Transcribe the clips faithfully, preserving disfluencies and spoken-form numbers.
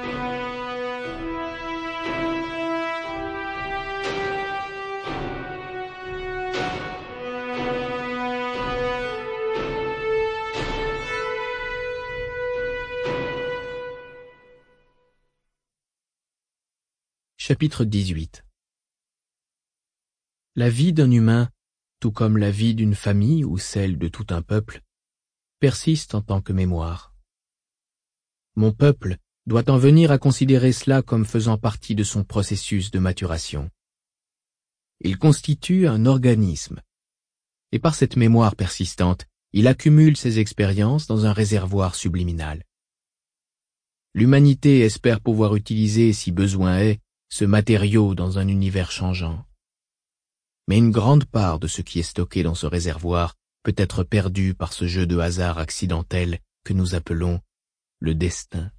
Chapitre dix-huit. La vie d'un humain, tout comme la vie d'une famille ou celle de tout un peuple, persiste en tant que mémoire. Mon peuple doit en venir à considérer cela comme faisant partie de son processus de maturation. Il constitue un organisme, et par cette mémoire persistante, il accumule ses expériences dans un réservoir subliminal. L'humanité espère pouvoir utiliser, si besoin est, ce matériau dans un univers changeant. Mais une grande part de ce qui est stocké dans ce réservoir peut être perdu par ce jeu de hasard accidentel que nous appelons le destin.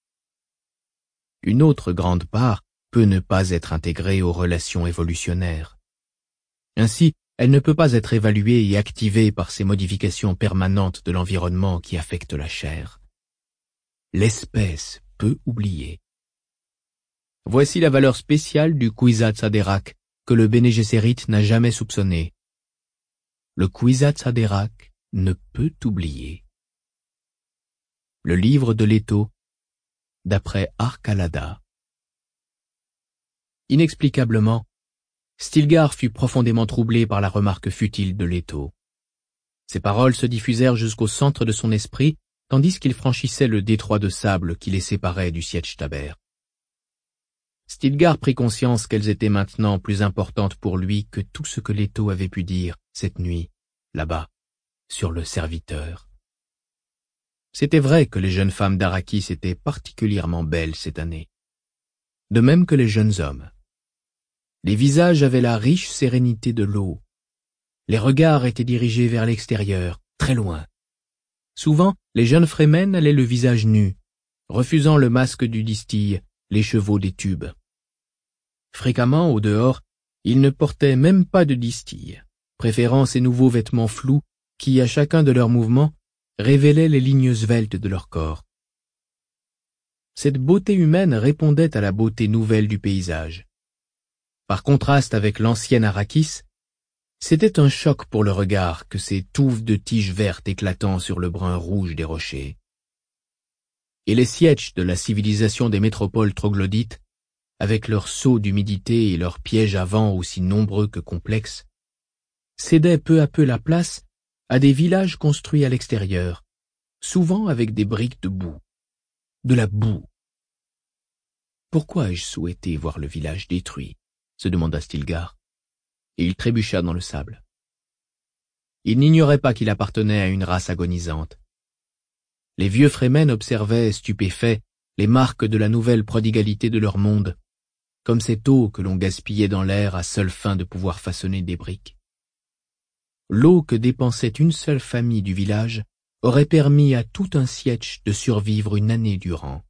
Une autre grande part peut ne pas être intégrée aux relations évolutionnaires. Ainsi, elle ne peut pas être évaluée et activée par ces modifications permanentes de l'environnement qui affectent la chair. L'espèce peut oublier. Voici la valeur spéciale du Kwisatz Haderach que le Bene Gesserit n'a jamais soupçonné. Le Kwisatz Haderach ne peut oublier. Le livre de Leto, d'après Arcalada. Inexplicablement, Stilgar fut profondément troublé par la remarque futile de Leto. Ses paroles se diffusèrent jusqu'au centre de son esprit, tandis qu'il franchissait le détroit de sable qui les séparait du Sietchtaber. Stilgar prit conscience qu'elles étaient maintenant plus importantes pour lui que tout ce que Leto avait pu dire cette nuit, là-bas, sur le serviteur. C'était vrai que les jeunes femmes d'Arrakis étaient particulièrement belles cette année, de même que les jeunes hommes. Les visages avaient la riche sérénité de l'eau. Les regards étaient dirigés vers l'extérieur, très loin. Souvent, les jeunes Fremen allaient le visage nu, refusant le masque du distil, les chevaux des tubes. Fréquemment, au dehors, ils ne portaient même pas de distil, préférant ces nouveaux vêtements flous qui, à chacun de leurs mouvements, révélaient les lignes sveltes de leur corps. Cette beauté humaine répondait à la beauté nouvelle du paysage. Par contraste avec l'ancienne Arrakis, c'était un choc pour le regard que ces touffes de tiges vertes éclatant sur le brun rouge des rochers. Et les sietchs de la civilisation des métropoles troglodytes, avec leurs seaux d'humidité et leurs pièges à vent aussi nombreux que complexes, cédaient peu à peu la place à des villages construits à l'extérieur, souvent avec des briques de boue, de la boue. Pourquoi ai-je souhaité voir le village détruit, se demanda Stilgar, et il trébucha dans le sable. Il n'ignorait pas qu'il appartenait à une race agonisante. Les vieux Fremen observaient, stupéfaits, les marques de la nouvelle prodigalité de leur monde, comme cette eau que l'on gaspillait dans l'air à seule fin de pouvoir façonner des briques. L'eau que dépensait une seule famille du village aurait permis à tout un sietch de survivre une année durant.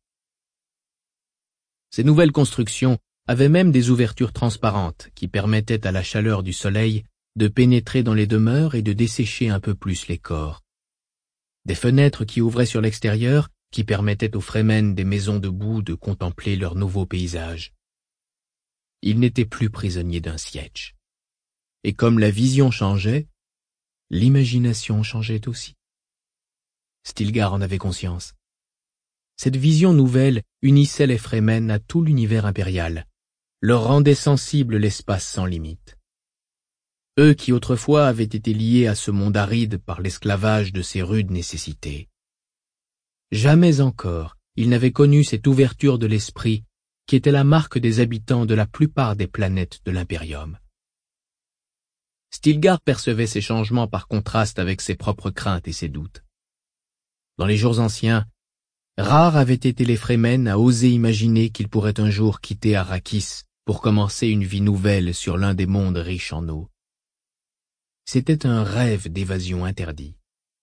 Ces nouvelles constructions avaient même des ouvertures transparentes qui permettaient à la chaleur du soleil de pénétrer dans les demeures et de dessécher un peu plus les corps. Des fenêtres qui ouvraient sur l'extérieur, qui permettaient aux Fremen des maisons de boue de contempler leur nouveau paysage. Ils n'étaient plus prisonniers d'un sietch. Et comme la vision changeait, l'imagination changeait aussi. Stilgar en avait conscience. Cette vision nouvelle unissait les Fremen à tout l'univers impérial, leur rendait sensible l'espace sans limite. Eux qui autrefois avaient été liés à ce monde aride par l'esclavage de ses rudes nécessités. Jamais encore ils n'avaient connu cette ouverture de l'esprit qui était la marque des habitants de la plupart des planètes de l'Impérium. Stilgar percevait ces changements par contraste avec ses propres craintes et ses doutes. Dans les jours anciens, rares avaient été les Fremen à oser imaginer qu'ils pourraient un jour quitter Arrakis pour commencer une vie nouvelle sur l'un des mondes riches en eau. C'était un rêve d'évasion interdit.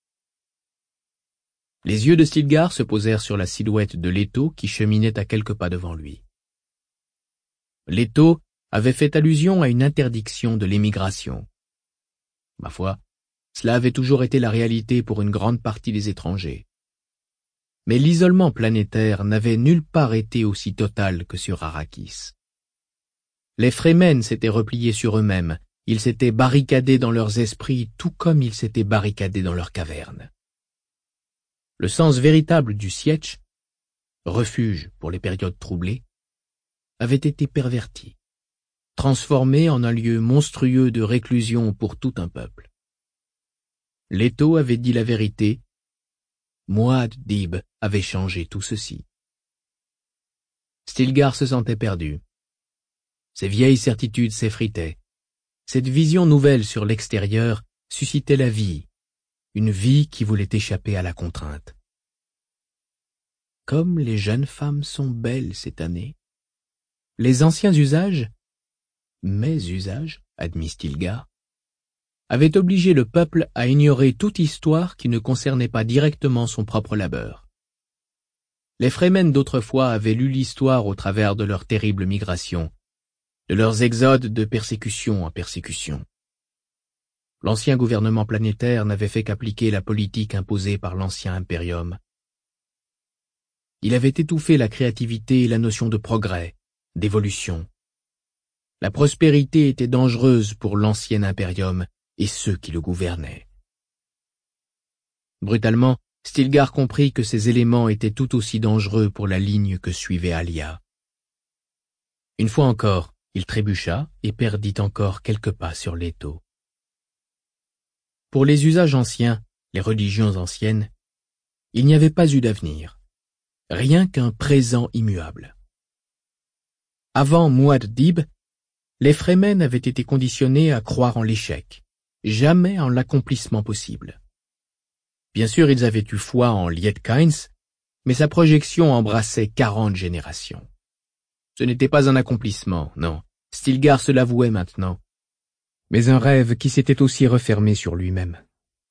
Les yeux de Stilgar se posèrent sur la silhouette de Leto qui cheminait à quelques pas devant lui. Leto avait fait allusion à une interdiction de l'émigration. Ma foi, cela avait toujours été la réalité pour une grande partie des étrangers. Mais l'isolement planétaire n'avait nulle part été aussi total que sur Arrakis. Les Fremen s'étaient repliés sur eux-mêmes, ils s'étaient barricadés dans leurs esprits tout comme ils s'étaient barricadés dans leurs cavernes. Le sens véritable du sietch, refuge pour les périodes troublées, avait été perverti, transformé en un lieu monstrueux de réclusion pour tout un peuple. Leto avait dit la vérité, Muad'Dib avait changé tout ceci. Stilgar se sentait perdu. Ses vieilles certitudes s'effritaient. Cette vision nouvelle sur l'extérieur suscitait la vie, une vie qui voulait échapper à la contrainte. Comme les jeunes femmes sont belles cette année. Les anciens usages, mes usages, admit Stilgar, avaient obligé le peuple à ignorer toute histoire qui ne concernait pas directement son propre labeur. Les Fremen d'autrefois avaient lu l'histoire au travers de leurs terribles migrations, de leurs exodes de persécution en persécution. L'ancien gouvernement planétaire n'avait fait qu'appliquer la politique imposée par l'ancien impérium. Il avait étouffé la créativité et la notion de progrès, d'évolution. La prospérité était dangereuse pour l'ancien impérium et ceux qui le gouvernaient. Brutalement, Stilgar comprit que ces éléments étaient tout aussi dangereux pour la ligne que suivait Alia. Une fois encore, il trébucha et perdit encore quelques pas sur l'étau. Pour les usages anciens, les religions anciennes, il n'y avait pas eu d'avenir, rien qu'un présent immuable. Avant Muad'Dib, les Fremen avaient été conditionnés à croire en l'échec, jamais en l'accomplissement possible. Bien sûr, ils avaient eu foi en Liet-Kynes, mais sa projection embrassait quarante générations. Ce n'était pas un accomplissement, non, Stilgar se l'avouait maintenant, mais un rêve qui s'était aussi refermé sur lui-même.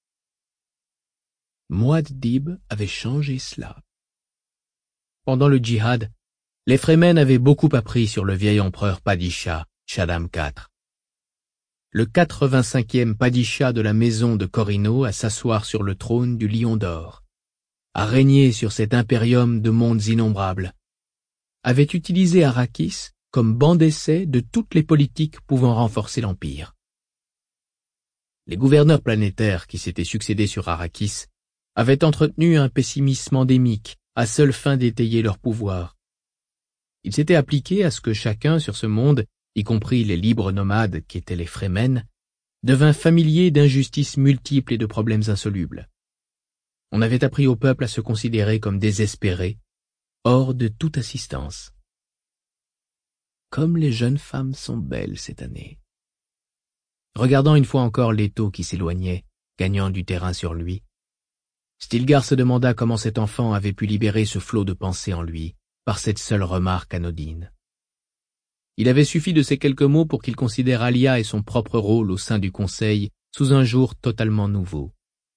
Muad'Dib avait changé cela. Pendant le djihad, les Fremen avaient beaucoup appris sur le vieil empereur Padishah, Shaddam quatre. Le quatre-vingt-cinquième Padishah de la maison de Corino à s'asseoir sur le trône du Lion d'Or, à régner sur cet impérium de mondes innombrables, avait utilisé Arrakis comme banc d'essai de toutes les politiques pouvant renforcer l'Empire. Les gouverneurs planétaires qui s'étaient succédés sur Arrakis avaient entretenu un pessimisme endémique à seule fin d'étayer leur pouvoir. Ils s'étaient appliqués à ce que chacun sur ce monde, y compris les libres nomades qui étaient les Fremen, devint familier d'injustices multiples et de problèmes insolubles. On avait appris au peuple à se considérer comme désespérés, hors de toute assistance. Comme les jeunes femmes sont belles cette année. Regardant une fois encore l'étau qui s'éloignait, gagnant du terrain sur lui, Stilgar se demanda comment cet enfant avait pu libérer ce flot de pensées en lui, par cette seule remarque anodine. Il avait suffi de ces quelques mots pour qu'il considère Alia et son propre rôle au sein du Conseil sous un jour totalement nouveau.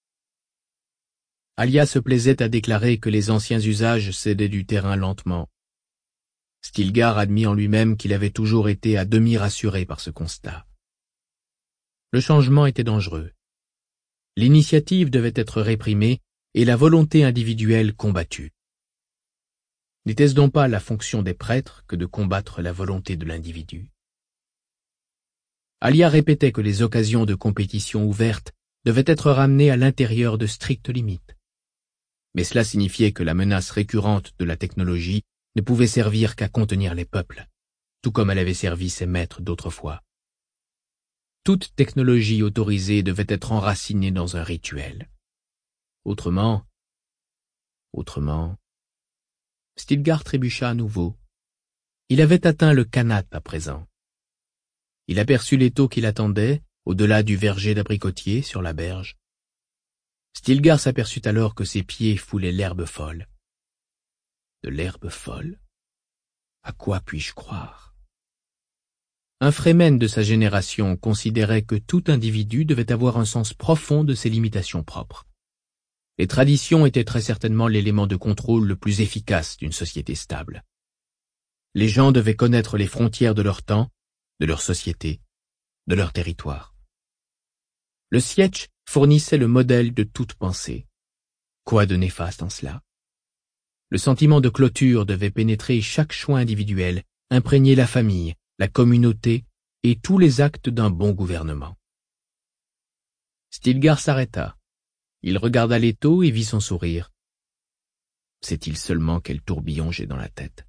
Alia se plaisait à déclarer que les anciens usages cédaient du terrain lentement. Stilgar admit en lui-même qu'il avait toujours été à demi rassuré par ce constat. Le changement était dangereux. L'initiative devait être réprimée et la volonté individuelle combattue. N'était-ce donc pas la fonction des prêtres que de combattre la volonté de l'individu? Alia répétait que les occasions de compétition ouvertes devaient être ramenées à l'intérieur de strictes limites. Mais cela signifiait que la menace récurrente de la technologie ne pouvait servir qu'à contenir les peuples, tout comme elle avait servi ses maîtres d'autrefois. Toute technologie autorisée devait être enracinée dans un rituel. Autrement, autrement... Stilgar trébucha à nouveau. Il avait atteint le Khanat à présent. Il aperçut l'étau qui l'attendait, au-delà du verger d'abricotiers sur la berge. Stilgar s'aperçut alors que ses pieds foulaient l'herbe folle. De l'herbe folle? À quoi puis-je croire? Un Fremen de sa génération considérait que tout individu devait avoir un sens profond de ses limitations propres. Les traditions étaient très certainement l'élément de contrôle le plus efficace d'une société stable. Les gens devaient connaître les frontières de leur temps, de leur société, de leur territoire. Le sietch fournissait le modèle de toute pensée. Quoi de néfaste en cela? Le sentiment de clôture devait pénétrer chaque choix individuel, imprégner la famille, la communauté et tous les actes d'un bon gouvernement. Stilgar s'arrêta. Il regarda l'étau et vit son sourire. Sait-il seulement quel tourbillon j'ai dans la tête?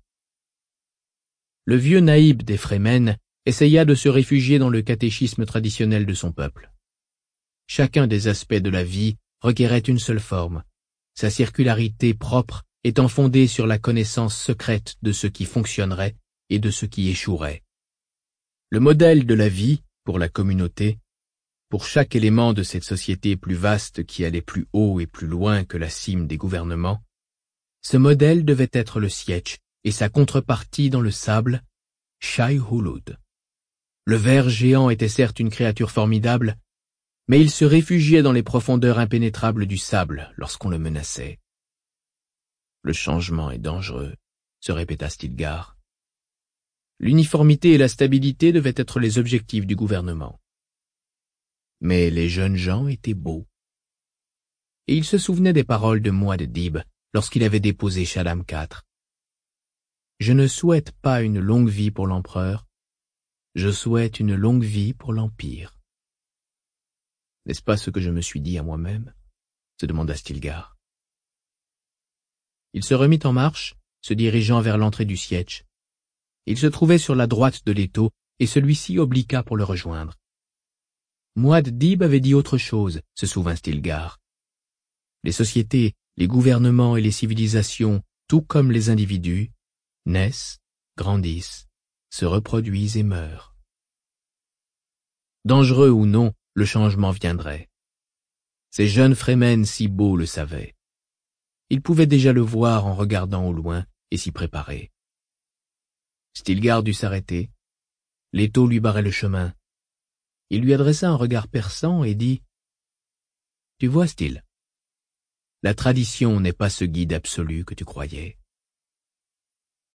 Le vieux naïb des Fremen essaya de se réfugier dans le catéchisme traditionnel de son peuple. Chacun des aspects de la vie requérait une seule forme, sa circularité propre étant fondée sur la connaissance secrète de ce qui fonctionnerait et de ce qui échouerait. Le modèle de la vie, pour la communauté, pour chaque élément de cette société plus vaste qui allait plus haut et plus loin que la cime des gouvernements, ce modèle devait être le sietch et sa contrepartie dans le sable, Shai-Hulud. Le ver géant était certes une créature formidable, mais il se réfugiait dans les profondeurs impénétrables du sable lorsqu'on le menaçait. Le changement est dangereux, se répéta Stilgar. L'uniformité et la stabilité devaient être les objectifs du gouvernement. Mais les jeunes gens étaient beaux. Et il se souvenait des paroles de Muad'Dib lorsqu'il avait déposé Shaddam quatre. Je ne souhaite pas une longue vie pour l'empereur, je souhaite une longue vie pour l'Empire. N'est-ce pas ce que je me suis dit à moi-même? Se demanda Stilgar. Il se remit en marche, se dirigeant vers l'entrée du sietch. Il se trouvait sur la droite de l'étau, et celui-ci obliqua pour le rejoindre. Muad'Dib avait dit autre chose, se souvint Stilgar. Les sociétés, les gouvernements et les civilisations, tout comme les individus, naissent, grandissent, se reproduisent et meurent. Dangereux ou non, le changement viendrait. Ces jeunes Fremen si beaux le savaient. Ils pouvaient déjà le voir en regardant au loin et s'y préparer. Stilgar dut s'arrêter. L'étau lui barrait le chemin. Il lui adressa un regard perçant et dit « Tu vois, Stil, la tradition n'est pas ce guide absolu que tu croyais.